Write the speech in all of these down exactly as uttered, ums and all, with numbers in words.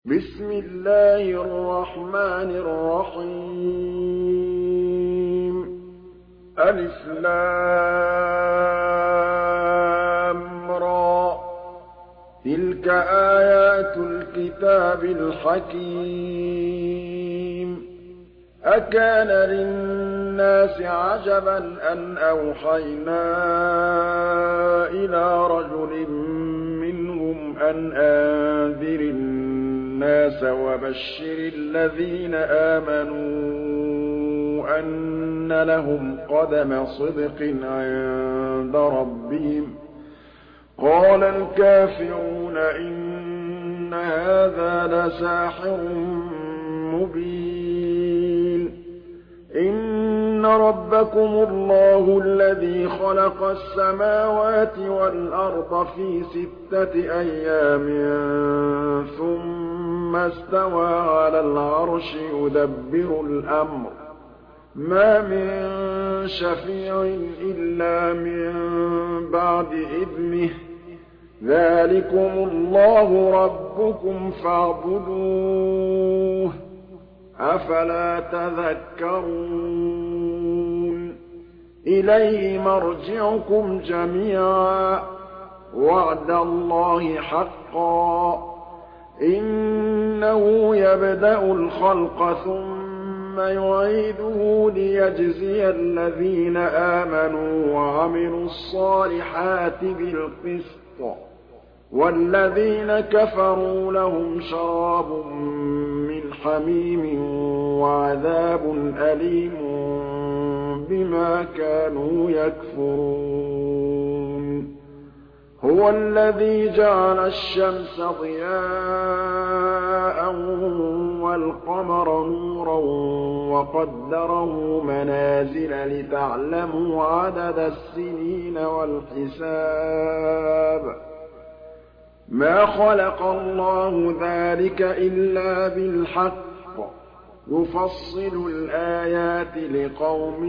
بسم الله الرحمن الرحيم ألف لام را تلك آيات الكتاب الحكيم أكان للناس عجبا أن أوحينا إلى رجل منهم أن أنذر الناس وبشر الذين آمنوا أن لهم قدم صدق عند ربهم قال الكافرون إن هذا لساحر مبين إن ربكم الله الذي خلق السماوات والأرض في ستة أيام ثم استوى على العرش يدبر الأمر ما من شفيع إلا من بعد إذنه ذلكم الله ربكم فاعبدوه أفلا تذكرون إليه مرجعكم جميعا وعد الله حقا إنه يبدأ الخلق ثم يعيده ليجزي الذين آمنوا وعملوا الصالحات بالقسط والذين كفروا لهم شراب من حميم وعذاب أليم بما كانوا يكفرون هو الذي جعل الشمس ضياء والقمر نورا وقدره منازل لتعلموا عدد السنين والحساب ما خلق الله ذلك إلا بالحق يفصل الآيات لقوم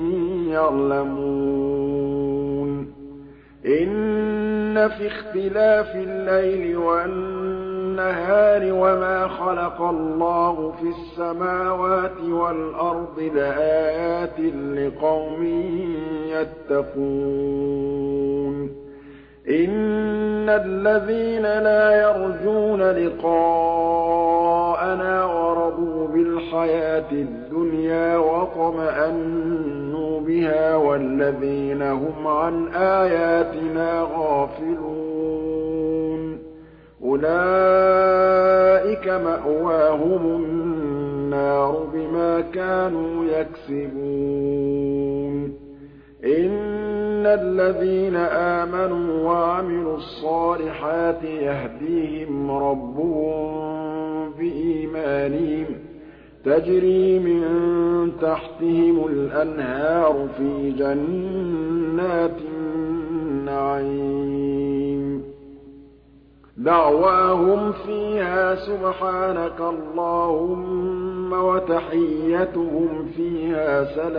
يعلمون إن في اختلاف الليل والنهار وما خلق الله في السماوات والأرض لآيات لقوم يتقون إن الذين لا يرجون لقاءنا ورضوا بالحياة الدنيا واطمأنوا بها والذين هم عن آياتنا غافلون أولئك مأواهم النار بما كانوا يكسبون إن الذين آمنوا وعملوا الصالحات يهديهم ربهم بإيمانهم تجري من تحتهم الأنهار في جنات النعيم دعواهم فيها سبحانك اللهم وتحيتهم فيها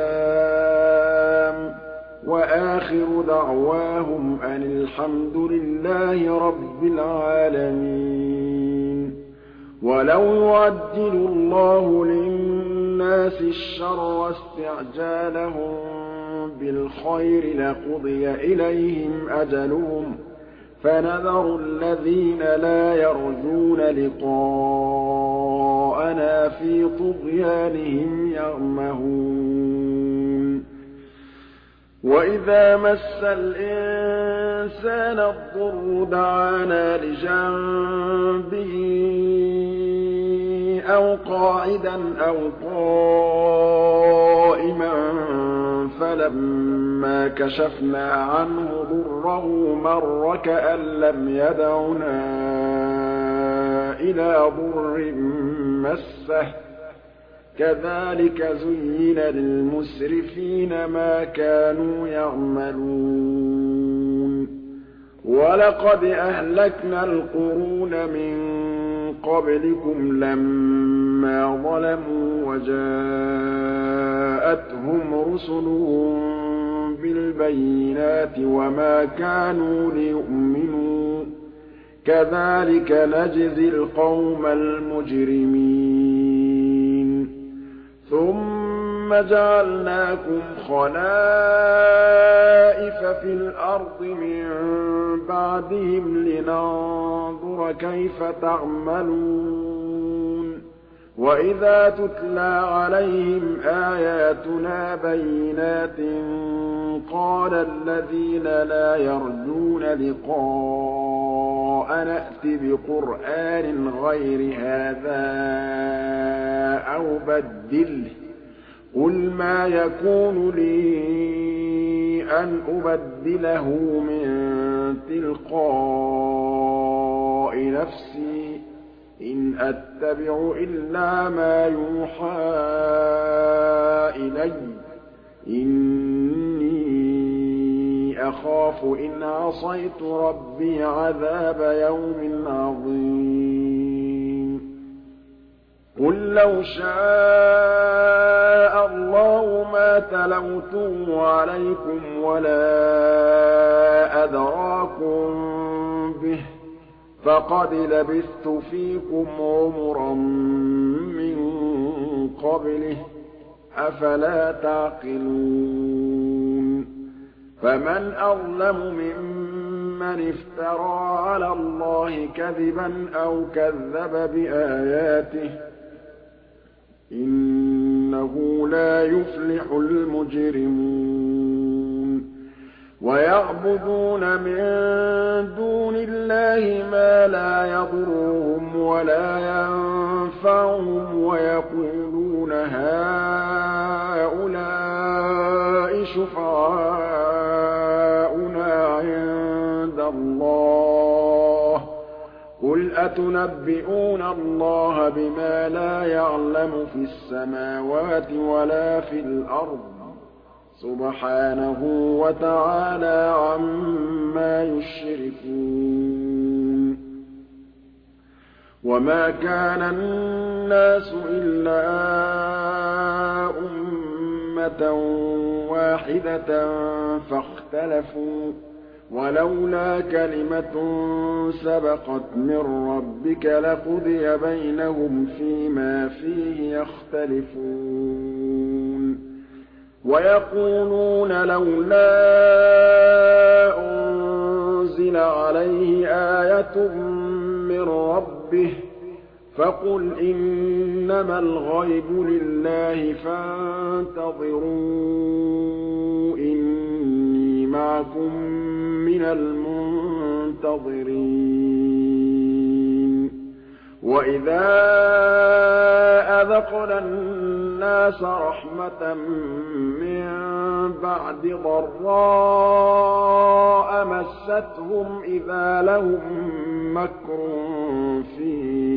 سلام وآخر دعواهم أن الحمد لله رب العالمين ولو يعجل الله للناس الشر استعجالهم بالخير لقضي إليهم أجلهم فنذر الذين لا يرجون لقاءنا في طغيانهم يعمهون وإذا مس الإنسان الضر دعانا لجنبه أو قاعدا أو قائما فلما كشفنا عنه ضره مر كأن لم يدعنا إلى ضر مسه كذلك زين للمسرفين ما كانوا يعملون ولقد أهلكنا القرون من قبلكم لما ظلموا وجاءتهم رسلهم بالبينات وما كانوا ليؤمنوا كَذَٰلِكَ نَجْزِي الْقَوْمَ الْمُجْرِمِينَ ثُمَّ جَعَلْنَاكُمْ خَلَائِفَ فِي الْأَرْضِ مِن بَعْدِهِمْ لِنَنظُرَ كَيْفَ تَعْمَلُونَ وَإِذَا تُتْلَىٰ عَلَيْهِمْ آيَاتُنَا بَيِّنَاتٍ قَالَ الَّذِينَ لَا يَرْجُونَ لِقَاءَنَا ائْتِ بِقُرْآنٍ غَيْرِ هَٰذَا أَوْ بَدِّلْهُ ۚ قُلْ مَا يَكُونُ لِي أَنْ أُبَدِّلَهُ مِن تِلْقَاءِ نَفْسِي ۖ إِنْ أَتَّبِعُ إِلَّا مَا يُوحَىٰ إِلَيَّ ۖ إِنِّي أَخَافُ إِنْ عَصَيْتُ رَبِّي عَذَابَ يَوْمٍ عَظِيمٍ قُل لَّوْ شَاءَ اللَّهُ مَا تَلَوْتُهُ عَلَيْكُمْ وَلَا أَدْرَاكُم بِهِ ۖ فَقَدْ لَبِثْتُ فِيكُمْ عُمُرًا مِّن قَبْلِهِ ۚ أَفَلَا تَعْقِلُونَ فَمَنْ أَظْلَمُ مِمَّنِ افْتَرَىٰ عَلَى اللَّهِ كَذِبًا أَوْ كَذَّبَ بِآيَاتِهِ ۚ إِنَّهُ لَا يُفْلِحُ الْمُجْرِمُونَ وَيَعْبُدُونَ مِن دُونِ اللَّهِ مَا لَا يَضُرُّهُمْ وَلَا يَنفَعُهُمْ وَيَقُولُونَ هَٰؤُلَاءِ شُفَعَاؤُنَا عِندَ اللَّهِ ۚ قُلْ أَتُنَبِّئُونَ اللَّهَ بِمَا لَا يَعْلَمُ فِي السَّمَاوَاتِ وَلَا فِي الْأَرْضِ ۚ سُبْحَانَهُ وَتَعَالَىٰ عَمَّا يُشْرِكُونَ وَمَا كَانَ النَّاسُ إِلَّا أُمَّةً وَاحِدَةً فَاخْتَلَفُوا ۚ وَلَوْلَا كَلِمَةٌ سَبَقَتْ مِن رَّبِّكَ لَقُضِيَ بَيْنَهُمْ فِيمَا فِيهِ يَخْتَلِفُونَ وَيَقُولُونَ لَوْلَا أُنزِلَ عَلَيْهِ آيَةٌ مِّن رَّبِّهِ ۖ فَقُلْ إِنَّمَا الْغَيْبُ لِلَّهِ فَانتَظِرُوا إِنِّي مَعَكُم مِّنَ الْمُنتَظِرِينَ وَإِذَا أَذَقْنَا النَّاسَ رَحْمَةً مِّن بَعْدِ ضَرَّاءَ مَسَّتْهُمْ إِذَا لَهُم مَّكْرٌ فِي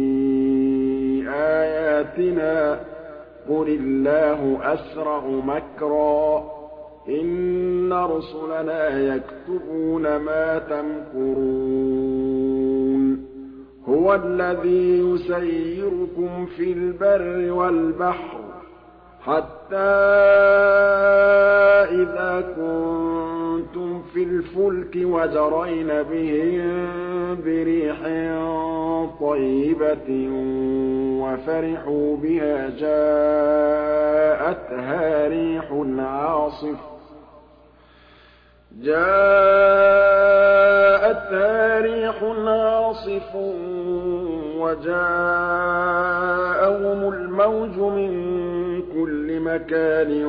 آيَاتِنَا ۚ قُلِ اللَّهُ أَسْرَعُ مَكْرًا ۚ إِنَّ رُسُلَنَا يَكْتُبُونَ مَا تَمْكُرُونَ هُوَ الَّذِي يُسَيِّرُكُمْ فِي الْبَرِّ وَالْبَحْرِ حَتَّىٰ إِذَا كُنتُمْ فِي الْفُلْكِ وَجَرَيْنَ بِهِم بِرِيحٍ طَيِّبَةٍ وَفَرِحُوا بِهَا جَاءَتْهَا رِيحٌ عَاصِفٌ جاءتها ريح عاصف وجاءهم الموج من كل مكان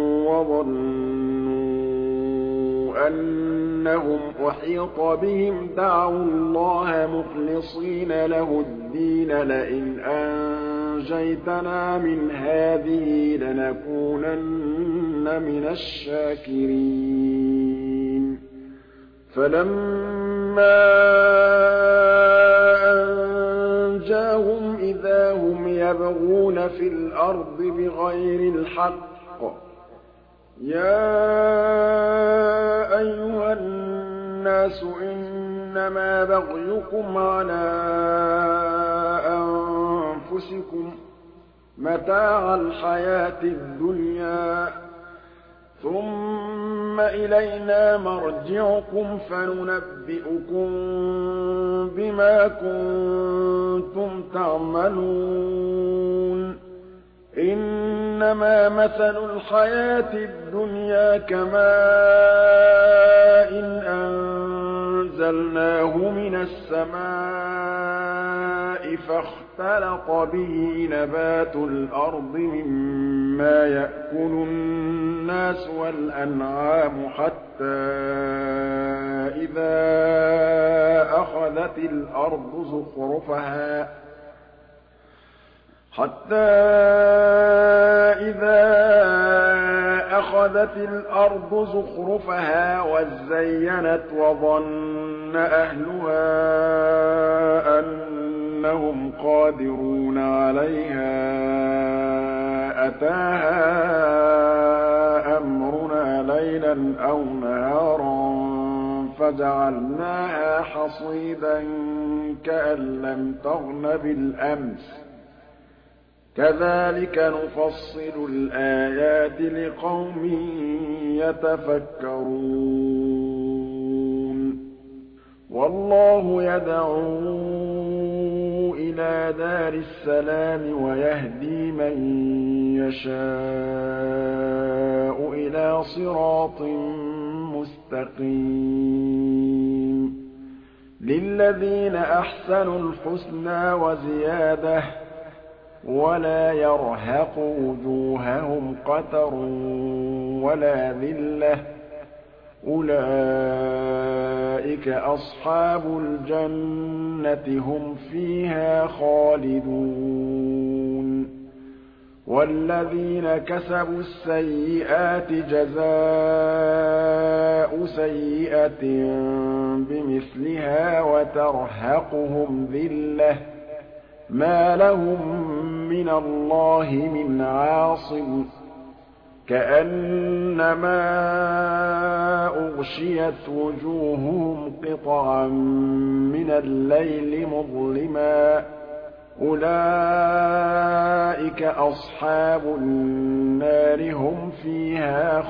وظنوا أنهم أحيط بهم دعوا الله مخلصين له الدين لئن أنجيتنا من هذه لنكونن من الشاكرين فلما أنجاهم إذا هم يبغون في الأرض بغير الحق يا أيها الناس إنما بغيكم على أنفسكم متاع الحياة الدنيا ثم ثُمَّ إِلَيْنَا مَرْجِعُكُمْ فَنُنَبِّئُكُم بِمَا كُنتُمْ تَعْمَلُونَ إِنَّمَا مَثَلُ الْحَيَاةِ الدُّنْيَا كَمَاءٍ أَنزَلْنَاهُ مِنَ السَّمَاءِ فَاخْتَلَطَ بِهِ نَبَاتُ الْأَرْضِ مِمَّا يَأْكُلُ النَّاسُ وَالْأَنْعَامُ حَتَّىٰ إِذَا أَخَذَتِ الْأَرْضُ زُخْرُفَهَا حتى إذا أخذت الأرض زخرفها وزينت وظن أهلها أنهم قادرون عليها أتاها أمرنا ليلا أو نهارا فجعلناها حصيدا كأن لم تغن بالأمس كذلك نفصل الآيات لقوم يتفكرون والله يدعو إلى دار السلام ويهدي من يشاء إلى صراط مستقيم للذين أحسنوا الحسنى وزيادة ولا يرهق وجوههم قتر ولا ذلة أولئك أصحاب الجنة هم فيها خالدون والذين كسبوا السيئات جزاء سيئة بمثلها وترهقهم ذلة ما لهم من الله من عاصم كأنما أغشيت وجوههم قطعا من الليل مظلما أولئك أصحاب النار هم فيها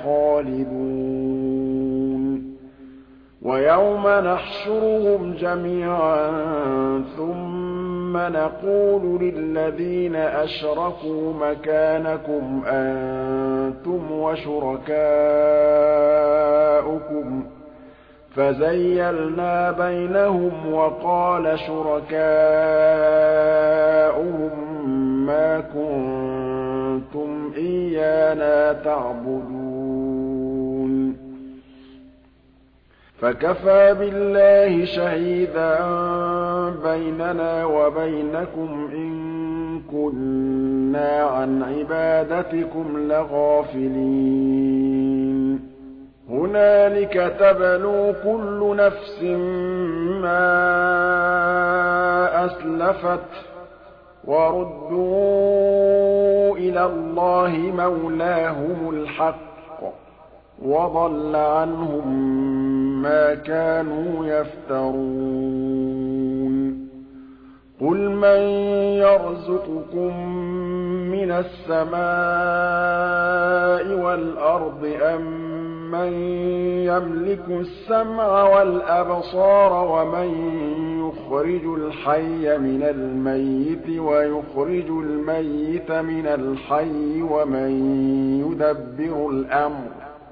خالدون ويوم نحشرهم جميعا ثم نقول للذين أشركوا مكانكم أنتم وشركاؤكم فزيلنا بينهم وقال شركاؤهم ما كنتم إيانا تعبدون فكفى بالله شهيدا بيننا وبينكم إن كنا عن عبادتكم لغافلين هنالك تبلو كل نفس ما أسلفت وردوا إلى الله مولاهم الحق وضل عنهم ما كانوا يفترون قل من يرزقكم من السماء والأرض أم من يملك السمع والأبصار ومن يخرج الحي من الميت ويخرج الميت من الحي ومن يدبر الأمر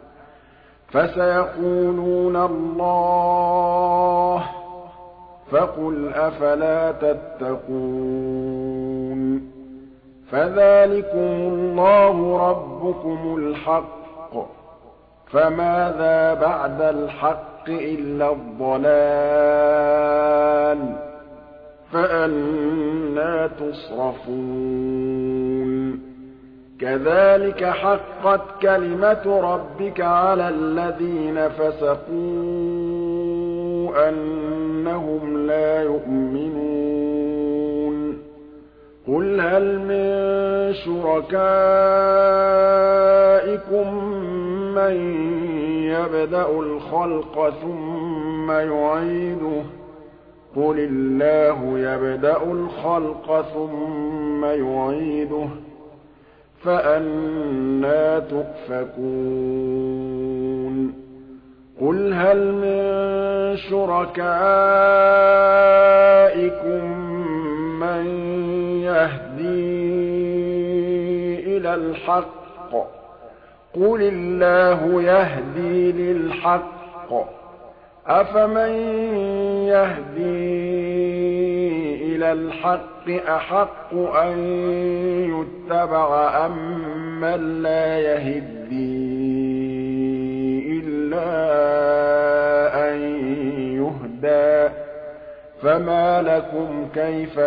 فسيقولون الله فقل أفلا تتقون فذلكم الله ربكم الحق فماذا بعد الحق إلا الضلال فأنى تصرفون كذلك حقت كلمة ربك على الذين فسقوا أنهم لا يؤمنون قل هل من شركائكم من يبدأ الخلق ثم يعيده قل الله يبدأ الخلق ثم يعيده فأنى تؤفكون قُلْ هَلْ مِن شُرَكَائِكُم مَّن يَهْدِي إِلَى الْحَقِّ ۚ قُلِ اللَّهُ يَهْدِي لِلْحَقِّ ۗ أَفَمَن يَهْدِي إِلَى الْحَقِّ أَحَقُّ أَن يُتَّبَعَ أَمَّن لَّا يَهِدِّي إِلَّا أَن يُهْدَىٰ ۖ فَمَا لَكُمْ كَيْفَ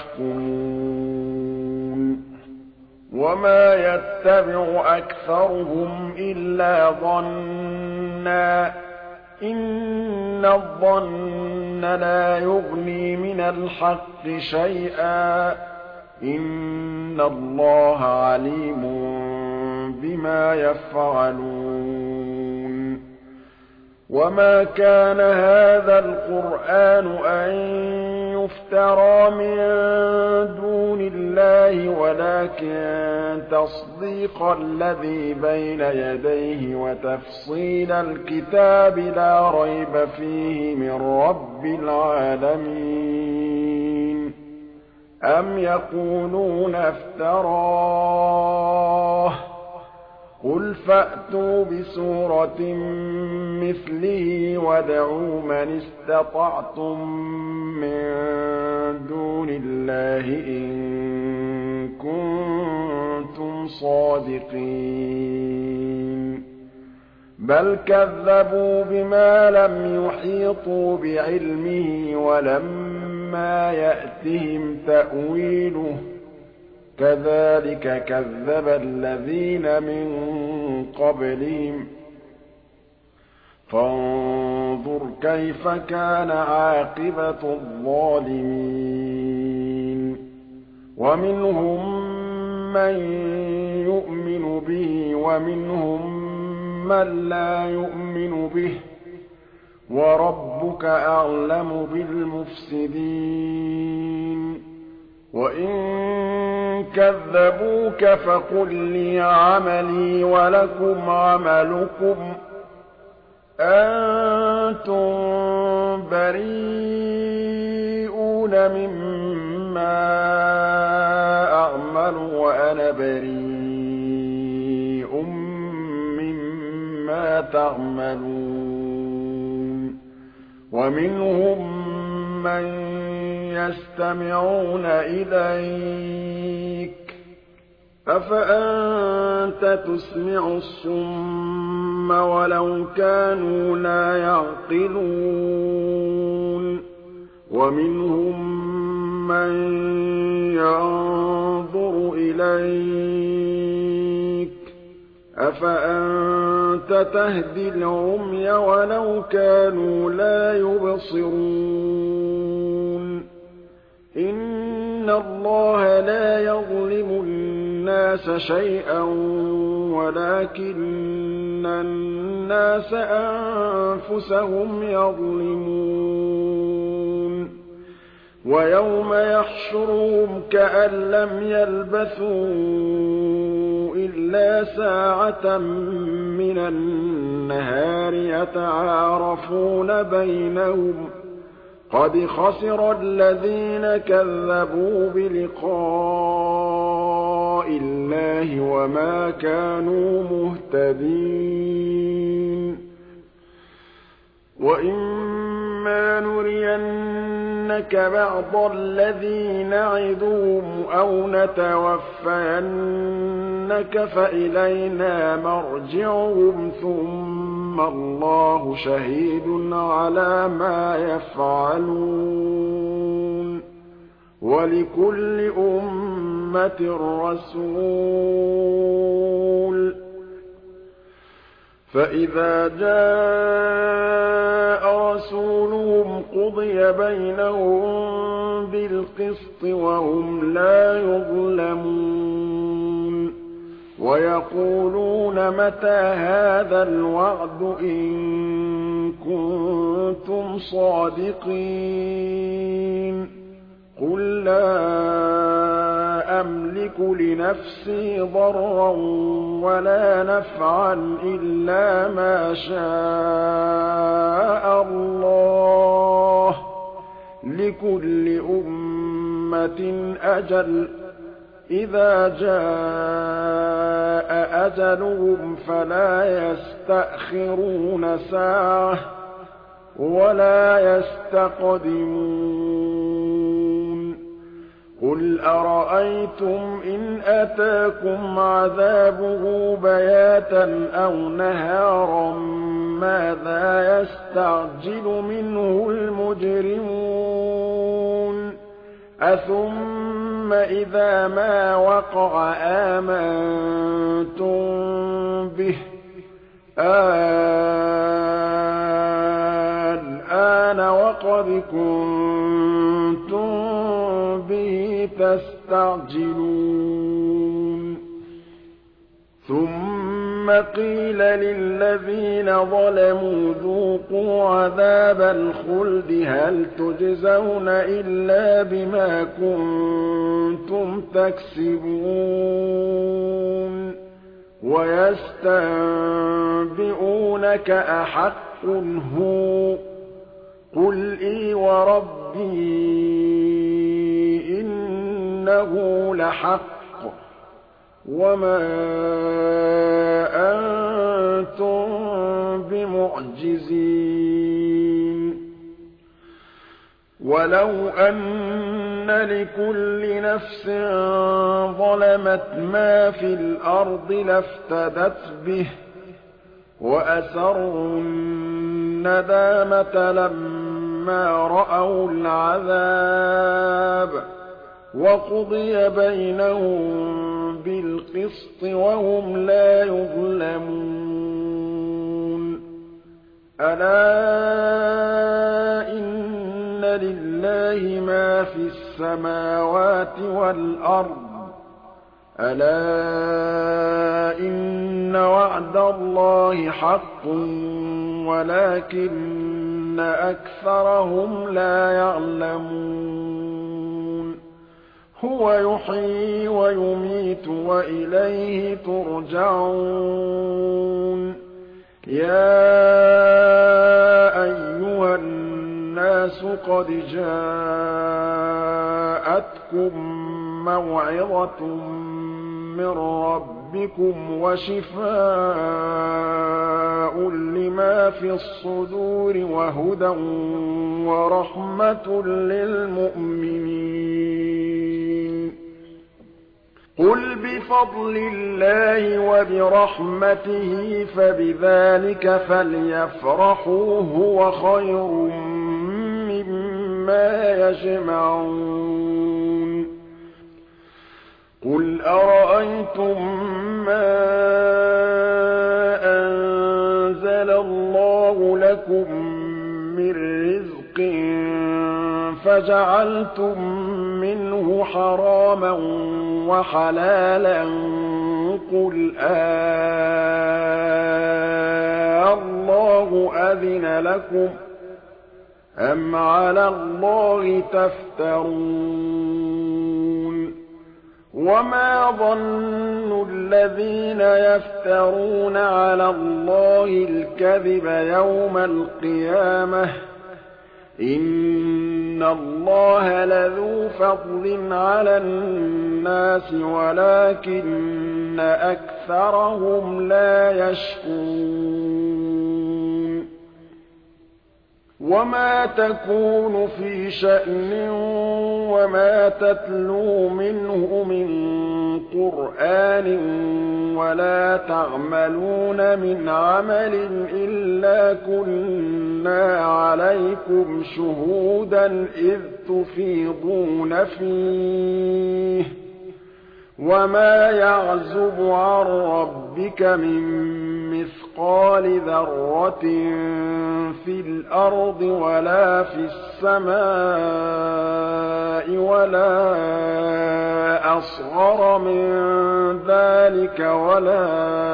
تَحْكُمُونَ وَمَا يَتَّبِعُ أَكْثَرُهُمْ إِلَّا ظَنًّا ۚ إِنَّ الظَّنَّ لَا يُغْنِي مِنَ الْحَقِّ شَيْئًا ۚ إِنَّ اللَّهَ عَلِيمٌ بِمَا يَفْعَلُونَ وَمَا كَانَ هَٰذَا الْقُرْآنُ أَن يُفْتَرَىٰ مِن دُونِ اللَّهِ وَلَٰكِن تَصْدِيقَ الَّذِي بَيْنَ يَدَيْهِ وَتَفْصِيلَ الْكِتَابِ لَا رَيْبَ فِيهِ مِن رَّبِّ الْعَالَمِينَ أَمْ يَقُولُونَ افْتَرَاهُ ۖ قُلْ فَأْتُوا بِسُورَةٍ مِّثْلِهِ وَادْعُوا مَنِ اسْتَطَعْتُم مِّن دُونِ اللَّهِ إِن كُنتُمْ صَادِقِينَ بَلْ كَذَّبُوا بِمَا لَمْ يُحِيطُوا بِعِلْمِهِ وَلَمَّا يَأْتِهِمْ تَأْوِيلُهُ ۚ كَذَٰلِكَ كَذَّبَ الَّذِينَ مِن قَبْلِهِمْ ۚ فَانظُرْ كَيْفَ كَانَ عَاقِبَةُ الظَّالِمِينَ وَمِنْهُم مَّن يُؤْمِنُ بِهِ وَمِنْهُم مَّن لَّا يُؤْمِنُ بِهِ ۚ وَرَبُّكَ أَعْلَمُ بِالْمُفْسِدِينَ وَإِن كَذَّبُوكَ فَقُل لِّي عَمَلِي وَلَكُمْ عَمَلُكُمْ ۖ أَنتُم بَرِيئُونَ مِمَّا أَعْمَلُ وَأَنَا بَرِيءٌ مِّمَّا تَعْمَلُونَ وَمِنْهُم مَّن يَسْتَمِعُونَ إِلَيْكَ ۚ أَفَأَنتَ تُسْمِعُ الصُّمَّ وَلَوْ كَانُوا لَا يَعْقِلُونَ وَمِنْهُم مَّن يَنظُرُ إِلَيْكَ ۚ أَفَأَنتَ تَهْدِي الْعُمْيَ وَلَوْ كَانُوا لَا يُبْصِرُونَ إِنَّ اللَّهَ لَا يَظْلِمُ النَّاسَ شَيْئًا وَلَٰكِنَّ النَّاسَ أَنفُسَهُمْ يَظْلِمُونَ وَيَوْمَ يَحْشُرُهُمْ كَأَن لَّمْ يَلْبَثُوا إِلَّا سَاعَةً مِّنَ النَّهَارِ يَتَعَارَفُونَ بَيْنَهُمْ ۚ قَدْ خَسِرَ الَّذِينَ كَذَّبُوا بِلِقَاءِ اللَّهِ وَمَا كَانُوا مُهْتَدِينَ وَإِمَّا نُرِيَنَّكَ بَعْضَ الَّذِي نَعِدُهُمْ أَوْ نَتَوَفَّيَنَّكَ فَإِلَيْنَا مَرْجِعُهُمْ ثُمَّ اللَّهُ شَهِيدٌ عَلَىٰ مَا يَفْعَلُونَ وَلِكُلِّ أُمَّةٍ رَّسُولٌ ۖ فَإِذَا جَاءَ رَسُولُهُمْ قُضِيَ بَيْنَهُم بِالْقِسْطِ وَهُمْ لَا يُظْلَمُونَ وَيَقُولُونَ مَتَىٰ هَٰذَا الْوَعْدُ إِن كُنتُمْ صَادِقِينَ قُل لَّا أملك لنفسي ضرا ولا نفعا إلا ما شاء الله لكل أمة أجل إذا جاء أجلهم فلا يستأخرون ساعة ولا يستقدمون قل أرأيتم إن أتاكم عذابه بياتا أو نهارا ماذا يستعجل منه المجرمون أثم إذا ما وقع آمنتم به الآن وقد كنتم به تستعجلون ثم قيل للذين ظلموا ذوقوا عذاب الخلد هل تجزون إلا بما كنتم تكسبون ويستنبئونك أحق هو قل إي وربي إنه لحق وما أنتم بمعجزين ولو أن لكل نفس ظلمت ما في الأرض لافتدت به وأسروا الندامة لما رأوا العذاب وقضي بينهم بالقسط وهم لا يظلمون ألا إن لله ما في السماوات والأرض ألا إن وعد الله حق ولكن أكثرهم لا يعلمون هو يحيي ويميت وإليه ترجعون يا أيها الناس قد جاءتكم موعظة من ربكم وشفاء لما في الصدور وهدى ورحمة للمؤمنين قل بفضل الله وبرحمته فبذلك فليفرحوا هو خير مما يجمعون قل أرأيتم ما أنزل الله لكم من رزق فجعلتم منه حراما وحلالا قل آه الله أذن لكم أم على الله تفترون وما ظن الذين يفترون على الله الكذب يوم القيامة إن الله لذو فضل على الناس ولكن أكثرهم لا يشكرون وما تكون في شأن وما تتلو منه من قرآن ولا تعملون من عمل إلا كنا عليكم شهودا إذ تفيضون فيه وما يعزب عن ربك من مثقال ذرة في الأرض ولا في السماء ولا أصغر من ذلك ولا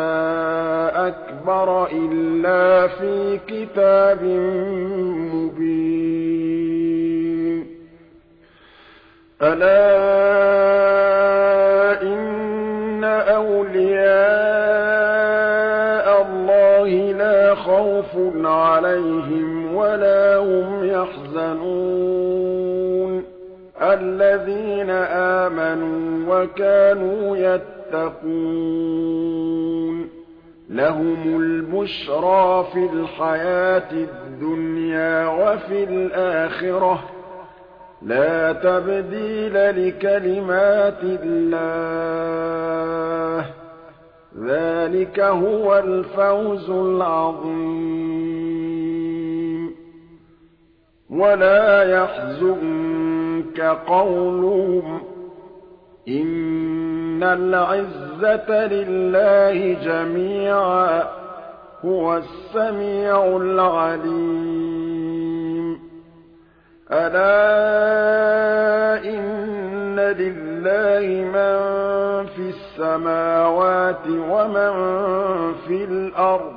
أكبر إلا في كتاب مبين ألا أَوْلِيَاءَ اللَّهِ لَا خَوْفٌ عَلَيْهِمْ وَلَا هُمْ يَحْزَنُونَ الَّذِينَ آمَنُوا وَكَانُوا يَتَّقُونَ لَهُمُ الْبُشْرَىٰ فِي الْحَيَاةِ الدُّنْيَا وَفِي الْآخِرَةِ ۖ لَا تَبْدِيلَ لِكَلِمَاتِ اللَّهِ ۚ ذَٰلِكَ هُوَ الْفَوْزُ الْعَظِيمُ وَلَا يَحْزُنكَ قَوْلُهُمْ ۘ إِنَّ الْعِزَّةَ لِلَّهِ جَمِيعًا ۚ هُوَ السَّمِيعُ الْعَلِيمُ أَلَا إِنَّ لِلَّهِ مَن فِي السَّمَاوَاتِ وَمَن فِي الْأَرْضِ ۗ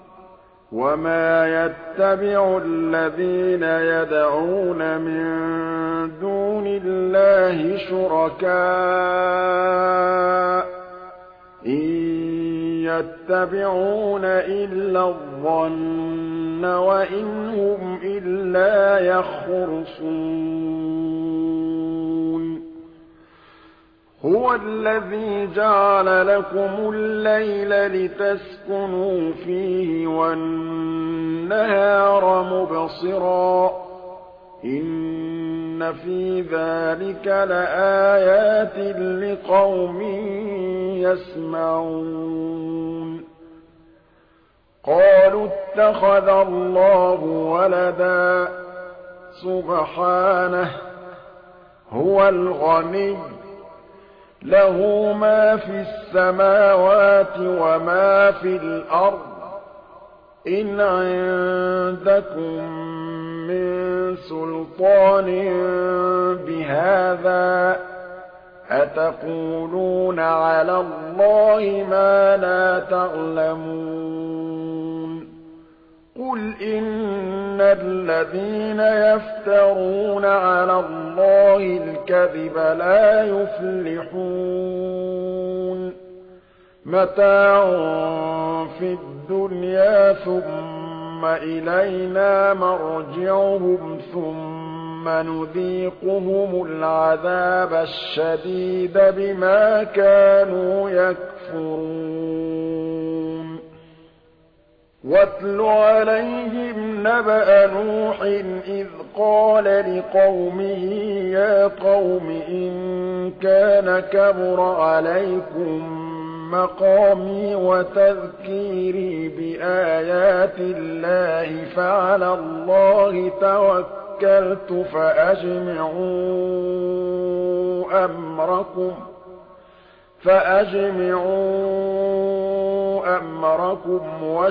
وَمَا يَتَّبِعُ الَّذِينَ يَدْعُونَ مِن دُونِ اللَّهِ شُرَكَاءَ ۚ إِن يَتَّبِعُونَ إِلَّا الظَّنَّ وَإِنْ هُمْ إِلَّا يَخْرُصُونَ هُوَ الَّذِي جَعَلَ لَكُمُ اللَّيْلَ لِتَسْكُنُوا فِيهِ وَالنَّهَارَ مُبْصِرًا ۚ إِنَّ فِي ذَٰلِكَ لَآيَاتٍ لِّقَوْمٍ يَسْمَعُونَ قَالُوا اتَّخَذَ اللَّهُ وَلَدًا ۗ سُبْحَانَهُ ۖ هُوَ الْغَنِيُّ ۖ لَهُ مَا فِي السَّمَاوَاتِ وَمَا فِي الْأَرْضِ ۚ إِنْ عِندَكُم مِّن سُلْطَانٍ بِهَٰذَا ۚ أَتَقُولُونَ عَلَى اللَّهِ مَا لَا تَعْلَمُونَ قُلْ إِنَّ الَّذِينَ يَفْتَرُونَ عَلَى اللَّهِ الْكَذِبَ لَا يُفْلِحُونَ مَتَاعٌ فِي الدُّنْيَا ثُمَّ إِلَيْنَا مَرْجِعُهُمْ ثُمَّ نُذِيقُهُمُ الْعَذَابَ الشَّدِيدَ بِمَا كَانُوا يَكْفُرُونَ وَاتْلُ عَلَيْهِمْ نَبَأَ نُوحٍ إِذْ قَالَ لِقَوْمِهِ يَا قَوْمِ إِن كَانَ كَبُرَ عَلَيْكُم مَّقَامِي وَتَذْكِيرِي بِآيَاتِ اللَّهِ فَعَلَى اللَّهِ تَوَكَّلْتُ فَأَجْمِعُوا أَمْرَكُمْ فَأَجْمِعُوا أَمْرَكُمْ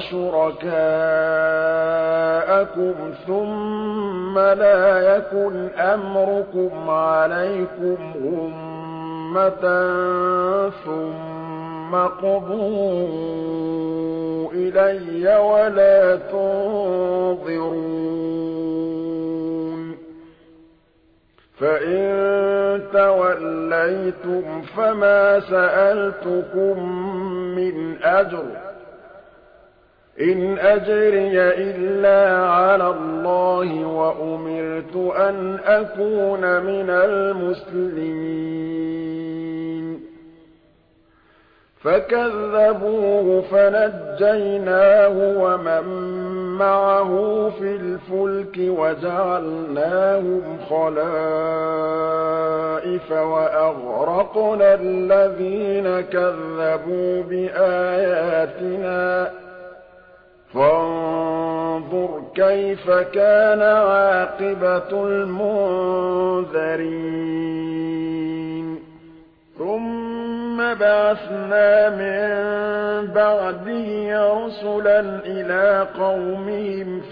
وَشُرَكَاءَكُمْ ثُمَّ لَا يَكُنْ أَمْرُكُمْ عَلَيْكُمْ غُمَّةً ثُمَّ اقْضُوا إِلَيَّ وَلَا تُنظِرُونِ فَإِن تَوَلَّيْتُمْ فَمَا سَأَلْتُكُم مِّنْ أَجْرٍ ۖ إِنْ أَجْرِيَ إِلَّا عَلَى اللَّهِ وَأُمِرْتُ أَنْ أَكُونَ مِنَ الْمُسْلِمِينَ فَكَذَّبُوهُ فَنَجَّيْنَاهُ وَمَن مَّعَهُ فِي الْفُلْكِ وَجَعَلْنَاهُمْ خَلَائِفَ وَأَغْرَقْنَا الَّذِينَ كَذَّبُوا بِآيَاتِنَا ۖ فَانظُرْ كَيْفَ كَانَ عَاقِبَةُ الْمُنذَرِينَ ثُمَّ بَعَثْنَا مِن بَعْدِهِ رُسُلًا إِلَىٰ قَوْمِهِمْ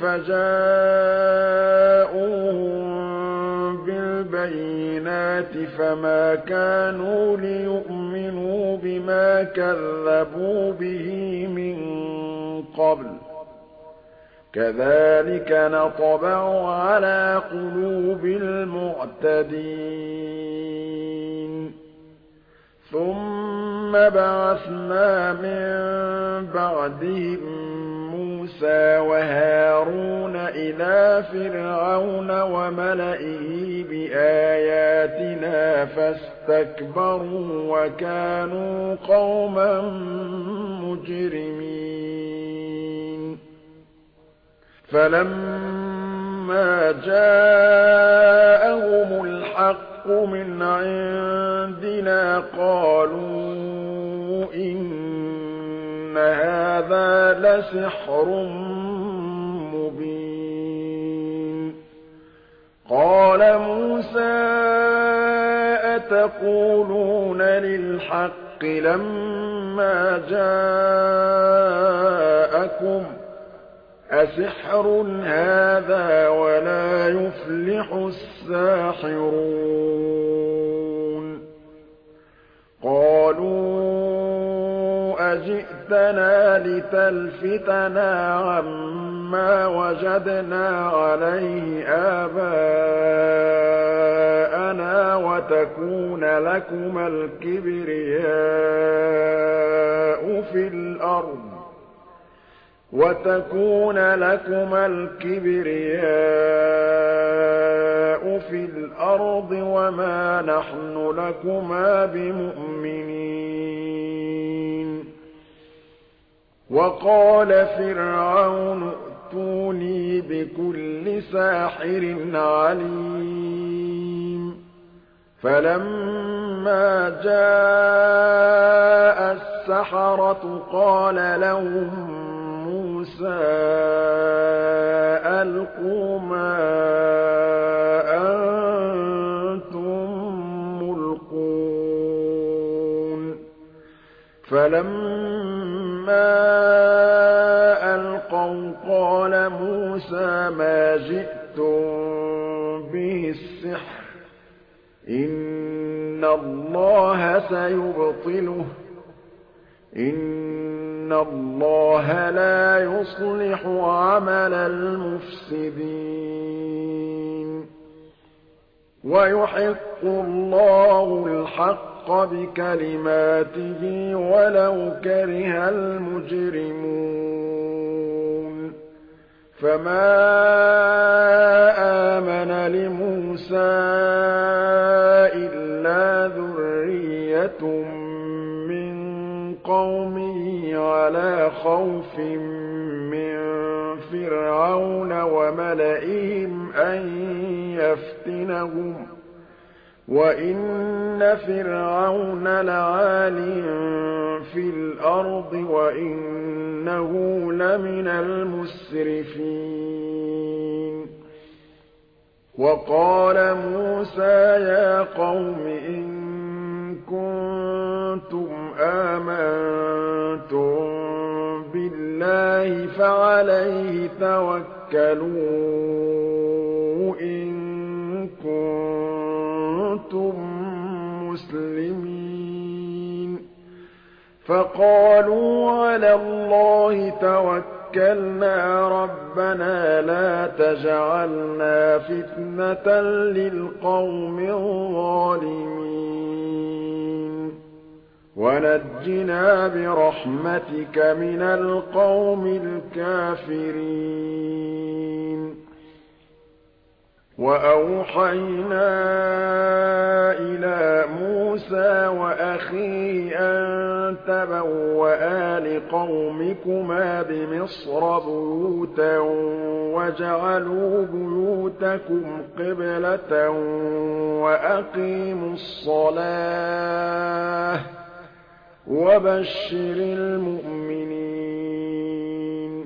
فَجَاءُوهُم بِالْبَيِّنَاتِ فَمَا كَانُوا لِيُؤْمِنُوا بِمَا كَذَّبُوا بِهِ مِن قَبْلُ ۚ كَذَٰلِكَ نَطْبَعُ عَلَىٰ قُلُوبِ الْمُعْتَدِينَ ثُمَّ بعثنا من بعدهم موسى وهارون إلى فرعون وملئه بآياتنا فاستكبروا وكانوا قوما مجرمين فلما جاءهم الحق من عندنا قالوا إن هذا لسحر مبين قال موسى أتقولون للحق لما جاءكم أسحر هذا ولا يفلح الساحرون قالوا أجئتنا لتلفتنا عما وجدنا عليه آباءنا وتكون لكما الكبرياء في الأرض وتكون لكما الكبرياء في الأرض وما نحن لكما بمؤمنين وقال فرعون ائتوني بكل ساحر عليم فلما جاء السحرة قال لهم موسى ألقوا ما أنتم ملقون فلما ألقوا قال موسى ما جئتم به السحر إن الله سيبطله إن الله لا يصلح عمل المفسدين ويحق الله الحق بكلماته ولو كره المجرمون فما آمن لموسى إلا ذرية قومه على خوف من فرعون وملئهم أن يفتنهم وإن فرعون لعال في الأرض وإنه لمن المسرفين وقال موسى يا قوم إن كنتم آمنتم بالله فعليه توكلوا إن كنتم مسلمين فقالوا على الله توكلنا ربنا لا تجعلنا فتنة للقوم الظالمين ونجنا برحمتك من القوم الكافرين وأوحينا إلى موسى وأخيه أن تبوآ لقومكما بمصر بيوتا واجعلوا بيوتكم قبلة وأقيموا الصلاة وبشر المؤمنين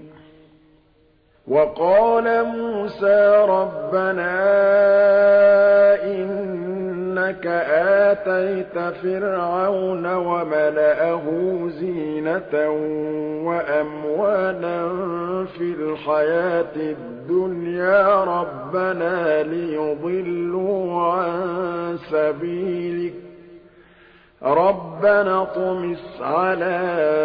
وقال موسى ربنا إنك آتيت فرعون وملأه زينة وأموالا في الحياة الدنيا ربنا ليضلوا عن سبيلك ربنا اطمس على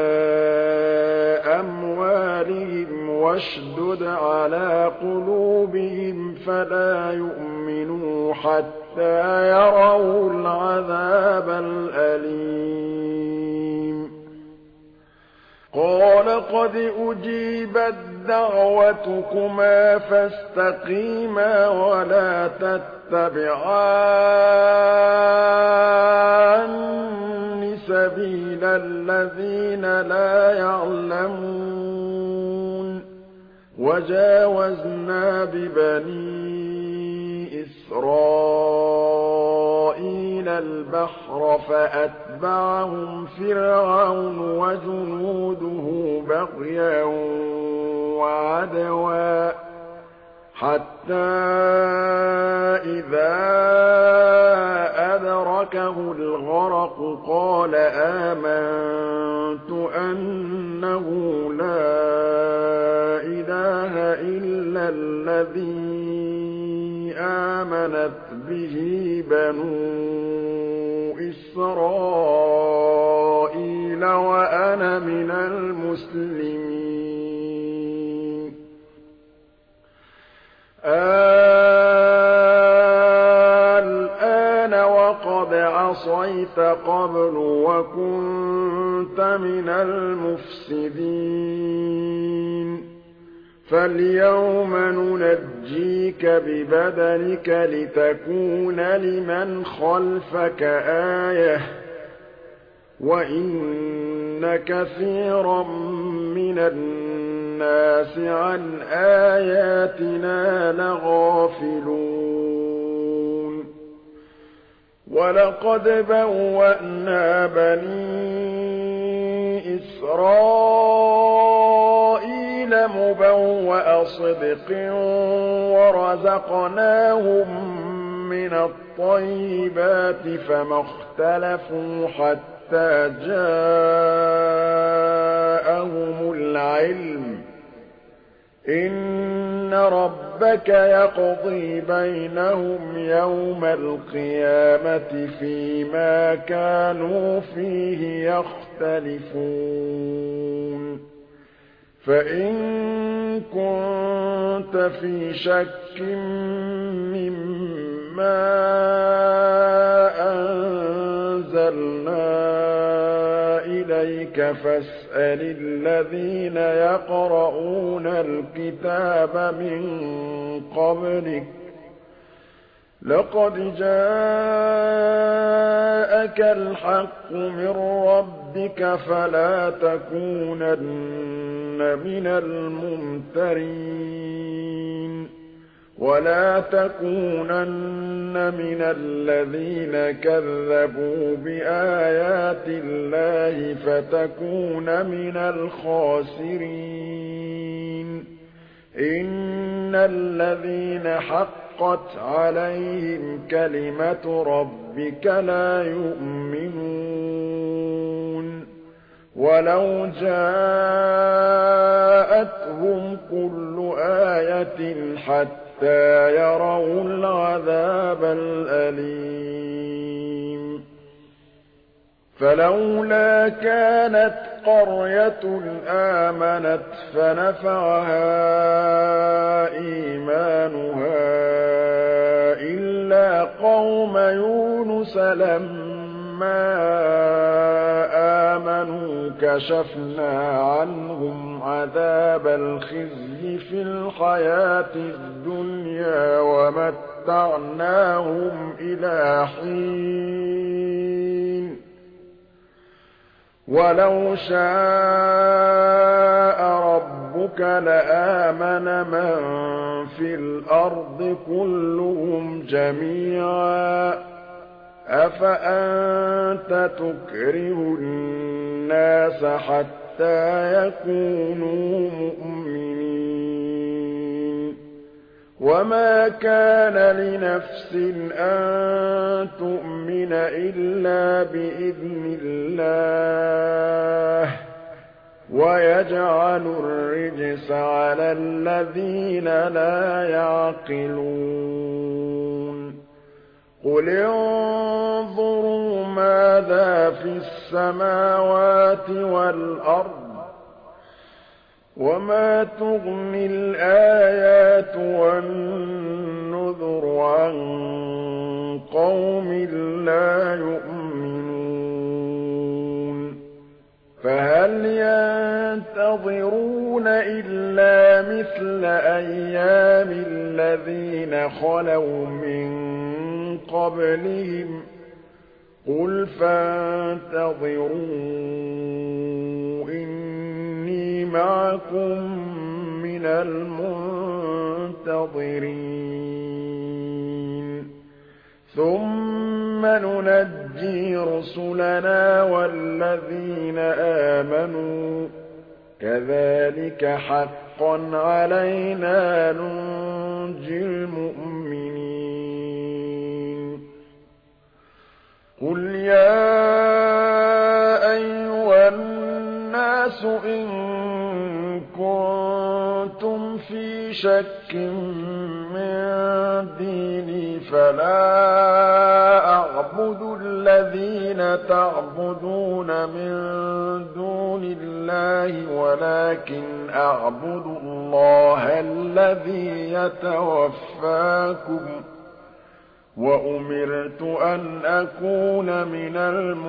أموالهم واشدد على قلوبهم فلا يؤمنوا حتى يروا العذاب الأليم وَلَقَدْ أُجِيبَتْ دَعْوَتُكُمَا فَاسْتَقِيمَا وَلَا تَتَّبِعَانِّ سَبِيلَ الَّذِينَ لَا يَعْلَمُونَ وَجَاوَزْنَا بِبَنِي إِسْرَائِيلَ الْبَحْرَ فَأَتْبَعَهُمْ فِرْعَوْنُ وَجُنُودُهُ بَغْيًا وَعَدْوًا حَتَّىٰ إِذَا أَدْرَكَهُ الْغَرَقُ قَالَ آمَنتُ أَنَّهُ لَا إِلَٰهَ إِلَّا الَّذِي آمَنَتْ بِهِ بَنُو إِسْرَائِيلَ وَأَنَا مِنَ الْمُسْلِمِينَ الْآنَ وَقَدْ عَصَيْتَ قَبْلُ وَكُنتَ مِنَ الْمُفْسِدِينَ فَالْيَوْمَ نُنَجِّيكَ بِبَدَنِكَ لِتَكُونَ لِمَنْ خَلْفَكَ آيَةً ۚ وَإِنَّ كَثِيرًا مِّنَ النَّاسِ عَنْ آيَاتِنَا لَغَافِلُونَ وَلَقَدْ بَوَّأْنَا بَنِي إِسْرَائِيلَ مُبَوَّأَ صِدْقٍ وَرَزَقْنَاهُم مِّنَ الطَّيِّبَاتِ فَمَا اخْتَلَفُوا حَتَّىٰ جَاءَهُمُ الْعِلْمُ ۚ إِنَّ رَبَّكَ يَقْضِي بَيْنَهُمْ يَوْمَ الْقِيَامَةِ فِيمَا كَانُوا فِيهِ يَخْتَلِفُونَ فَإِن كُنتَ فِي شَكٍّ مِّمَّا أَنزَلْنَا إِلَيْكَ فَاسْأَلِ الَّذِينَ يَقْرَءُونَ الْكِتَابَ مِن قَبْلِكَ ۚ لَقَدْ جَاءَكَ الْحَقُّ مِن رَّبِّكَ فَلَا تَكُونَنَّ مِنَ الْمُمْتَرِينَ وَلَا تَكُونَنَّ مِنَ الَّذِينَ كَذَّبُوا بِآيَاتِ اللَّهِ فَتَكُونَ مِنَ الْخَاسِرِينَ إِنَّ الَّذِينَ حَقَّتْ عَلَيْهِمْ كَلِمَةُ رَبِّكَ لَا يُؤْمِنُونَ وَلَوْ جَاءَتْهُمْ كُلُّ آيَةٍ حَتَّىٰ يَرَوُا الْعَذَابَ الْأَلِيمَ فَلَوْلَا كَانَتْ قَرْيَةٌ آمَنَتْ فَنَفَعَهَا إِيمَانُهَا إِلَّا قَوْمَ يُونُسَ لَمَّا آمَنُوا كَشَفْنَا عَنْهُمْ عَذَابَ الْخِزْيِ فِي الْحَيَاةِ الدُّنْيَا وَمَتَّعْنَاهُمْ إِلَىٰ حِينٍ وَلَوْ شَاءَ رَبُّكَ لَآمَنَ مَن فِي الْأَرْضِ كُلُّهُمْ جَمِيعًا ۚ أَفَأَنتَ تُكْرِهُ النَّاسَ حَتَّىٰ يَكُونُوا مُؤْمِنِينَ وَمَا كَانَ لِنَفْسٍ أَن تُؤْمِنَ إِلَّا بِإِذْنِ اللَّهِ ۚ وَيَجْعَلُ الرِّجْسَ عَلَى الَّذِينَ لَا يَعْقِلُونَ قُلِ انظُرُوا مَاذَا فِي السَّمَاوَاتِ وَالْأَرْضِ وَمَا تُغْنِي الْآيَاتُ وَالنُّذُرُ عَن قَوْمٍ لَّا يُؤْمِنُونَ فَهَلْ ينتظرون إلا مثل أيام الذين خلوا من قبلهم قل فانتظروا إني معكم من المنتظرين ثم ننجي رسلنا والذين آمنوا كذلك حقا علينا ننجي المؤمنين قل يا أيها الناس إن كنتم في شك من ديني فلا أعبد الذين تعبدون من دون الله ولكن أعبد الله الذي يتوفاكم وأمرت أن أكون من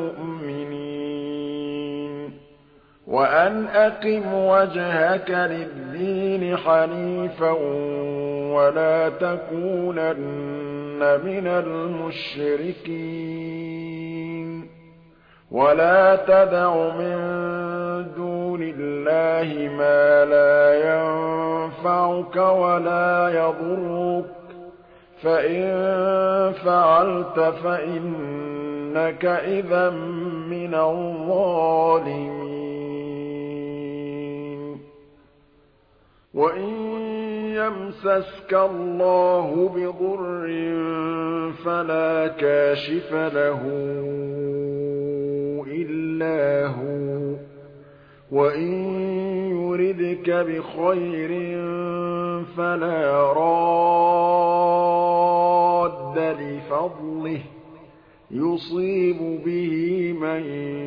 المؤمنين وأن أقم وجهك للدين حنيفا ولا تكونن من المشركين ولا تدع من دون الله ما لا ينفعك ولا يضرك فإن فعلت فإنك إذا من الظالمين وإن يمسسك الله بضر فلا كاشف له إلا هو وإن يردك بخير فلا راد لفضله يصيب به من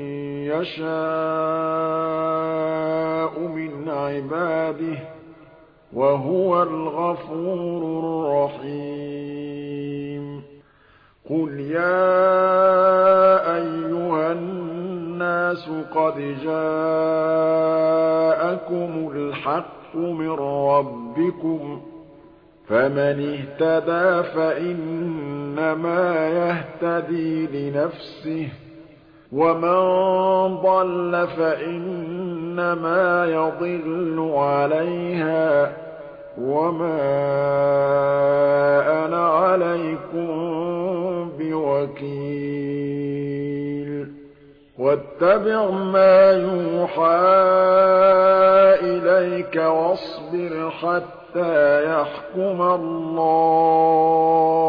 يشاء من عباده وهو الغفور الرحيم قل يا أيها الناس قد جاءكم الحق من ربكم فمن اهتدى فإنما يهتدي لنفسه ومن ضل فإنما يضل عليها وما أنا عليكم بوكيل واتبع ما يوحى إليك واصبر حتى يحكم الله